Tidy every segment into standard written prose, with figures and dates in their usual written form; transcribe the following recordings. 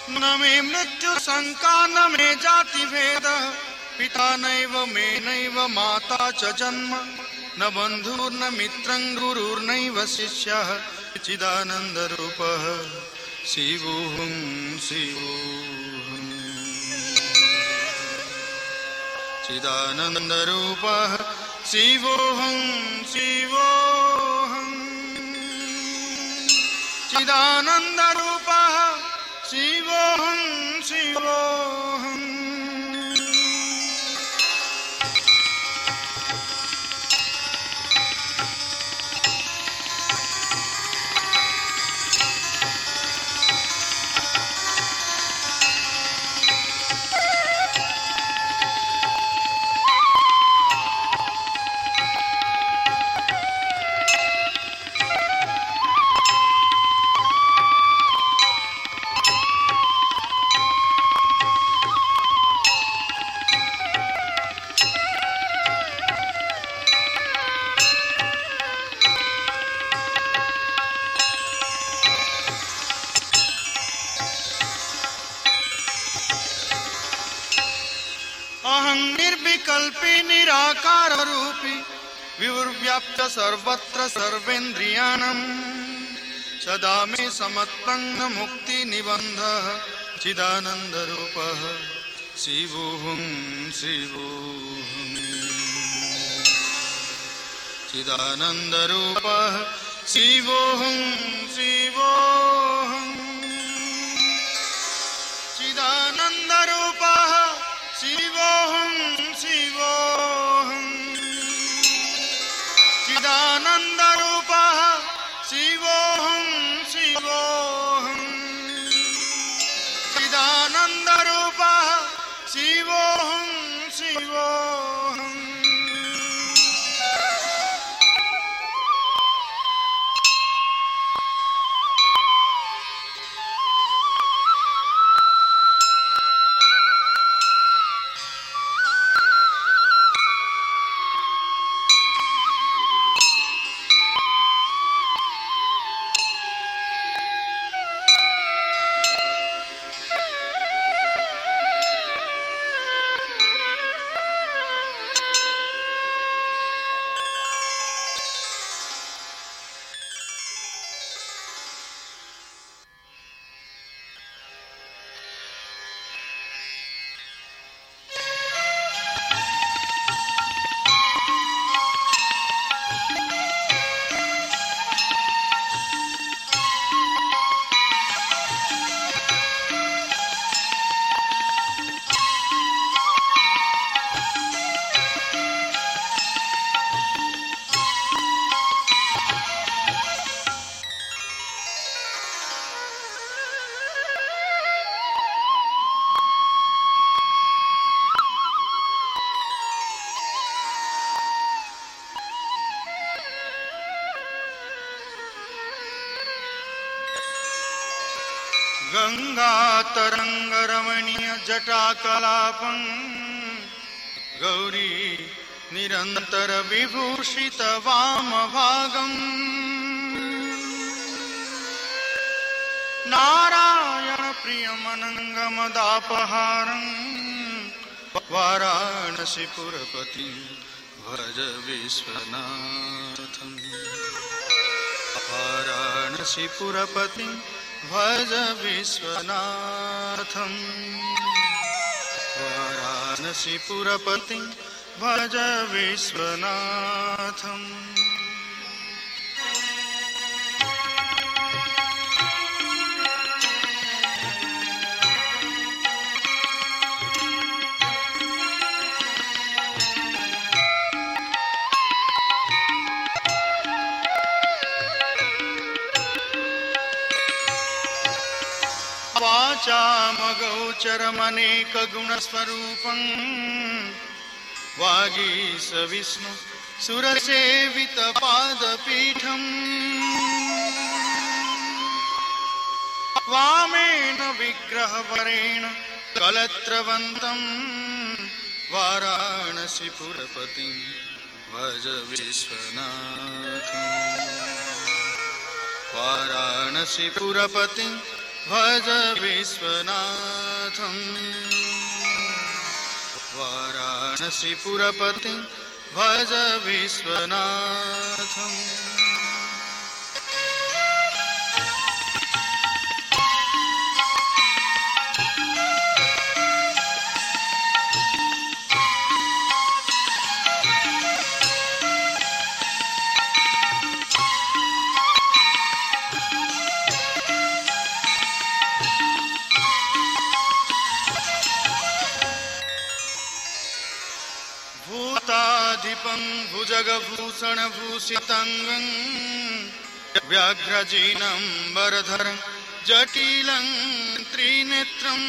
न मे मृत्यु शंका न मे जाति भेद पिता नैव मे नैव माता च जन्म न बन्धुर्न मित्रं गुरुर्नैव शिष्यः चिदानन्दरूपः शिवोऽहं शिवोऽहं चिदानन्दरूपः शिवोऽहं शिवोऽहं चिदानन्दरूपः शिवोऽहं शिवोऽहं निर्विकल्पी निराकार रूपी विवर्व्याप्त सर्वत्र सर्वेन्द्रियाणां सदा मे समत्पन्न मुक्ति निबन्धः चिदानन्दरूपः शिवोऽहं शिवोऽहं चिदानन्दरूपः शिवोऽहं शिवोऽहं चिदानन्दरूपः शिवोऽहं शिवोऽहं चिदानन्दरूपः शिवोऽहं शिवोऽहं चिदानन्दरूपः शिवोऽहं शिवोऽहं गंगातरंगरमणीय जटाकलापं गौरी निरंतर विभूषित वामभागं नारायण प्रियमनंगमदापहारं वाराणसीपुरपति भज विश्वनाथं वाराणसीपुरपति भज विश्वनाथं वाराणसीपुरपति भज विश्वनाथं वाचामगोचरमनेक गुणस्वरूपं वागीश विष्णु सुरसेवित पादपीठं वामेन विग्रहवरेण कलत्रवन्तं वाराणसीपुरपतिं भज विश्वनाथं वाराणसीपुरपतिं भज विश्वनाथम् वाराणसीपुरपतिं भज विश्वनाथम् भूताधिपं भुजगभूषणभूषिताङ्गं व्याघ्रजिनं वरधरं जटिलं त्रिनेत्रम्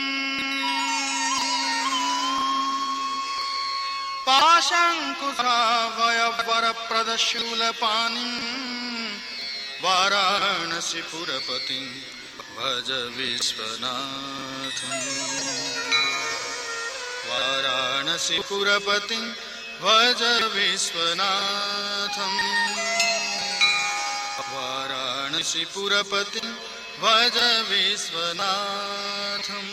पाशाङ्कुशाभयवरप्रदशूलपाणिं वाराणसीपुरपतिं भज विश्वनाथम् वाराणसीपुरपतिं भज विश्वनाथम् वाराणसीपुरपतिं भज विश्वनाथम्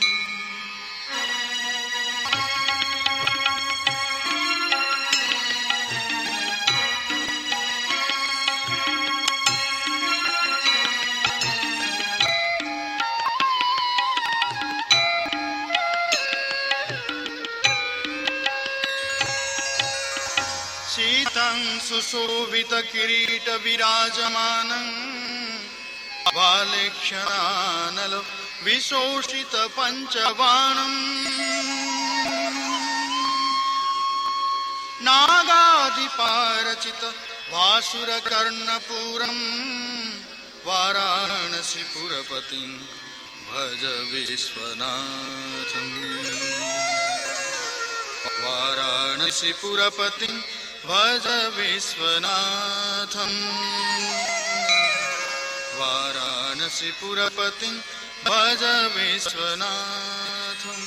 शीतं सुशोभितकिरीट विराजमानं बालेक्षणानलो विशोषित पञ्चबाणम् नागादिपारचित भासुरकर्णपूरं वाराणसीपुरपतिं भज विश्वनाथम् वाराणसीपुरपतिं भज विश्वनाथम् वाराणसीपुरपतिं भज विश्वनाथम्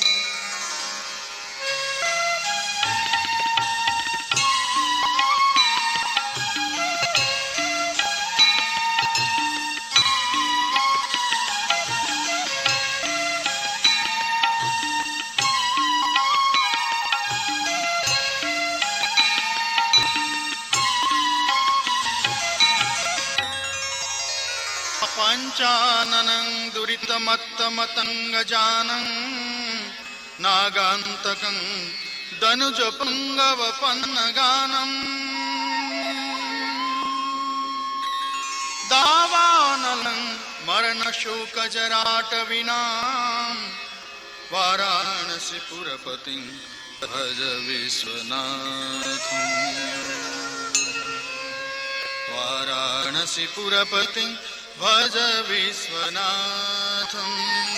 पञ्चाननं दुरितमत्तमतङ्गजानं नागान्तकं दनुजपुङ्गवपन्नगानम् दावानलं मरणशोकजराटविनां वाराणसीपुरपतिं भज विश्वनाथम् वाराणसीपुरपतिं भज विश्वनाथम्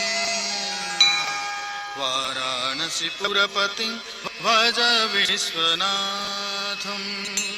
वाराणसीपुरपतिं भज विश्वनाथम्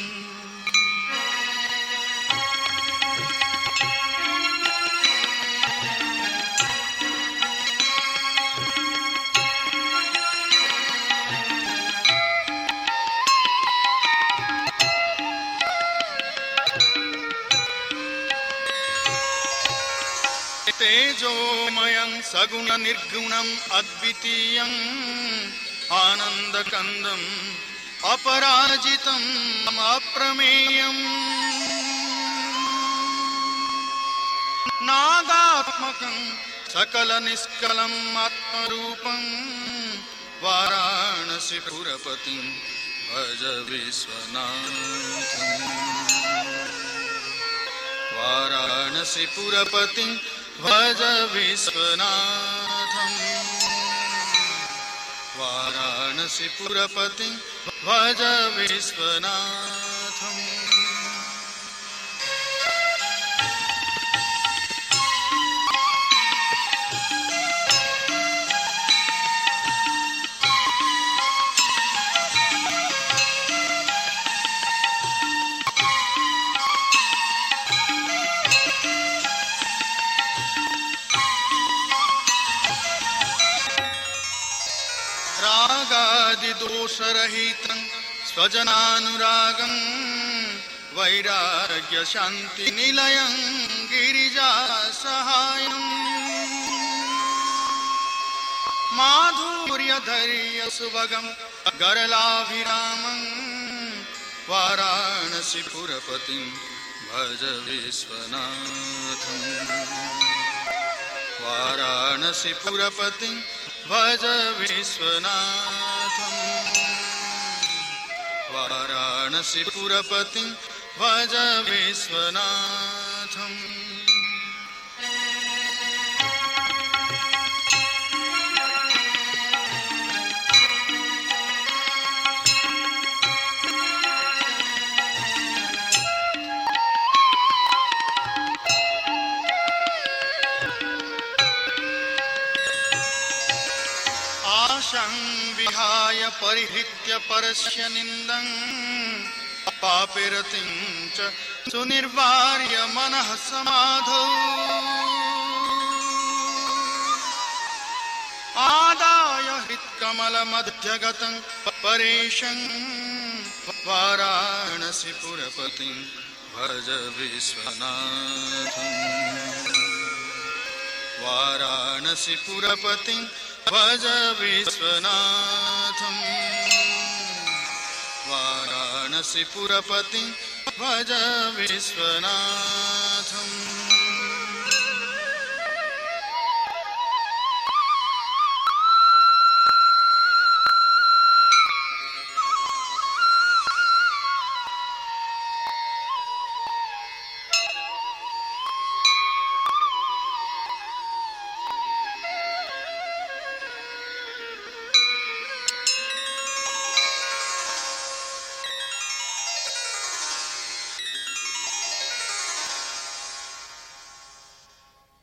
तेजोमयं सगुण निर्गुणं अद्वितीयं आनन्दकन्दं अपराजितं अप्रमेयं नागात्मकं सकलनिष्कलम् आत्मरूपं वाराणसीपुरपतिं भज विश्वनाथम् वाराणसीपुरपतिं भज विश्वनाथम् वाराणसीपुरपतिं भज विश्वनाथम् रागादिदोषरहितं स्वजनानुरागं वैराग्यशान्तिनिलयं गिरिजासहायम् माधुर्यधैर्य सुभगं गरलाभिरामं वाराणसीपुरपतिं भज विश्वनाथं वाराणसीपुरपतिं भज विश्वनाथं वाराणसीपुरपतिं भज विश्वनाथं विहाय परिहृत्य परस्य निन्दं पापिरतिं च सुनिर्वार्य मनः समाधौ आदाय हृत्कमलमध्यगतं परेशं वाराणसीपुरपतिं भज विश्वनाथं वाराणसीपुरपतिं भज विश्वनाथं वाराणसीपुरपतिं भज विश्वनाथम्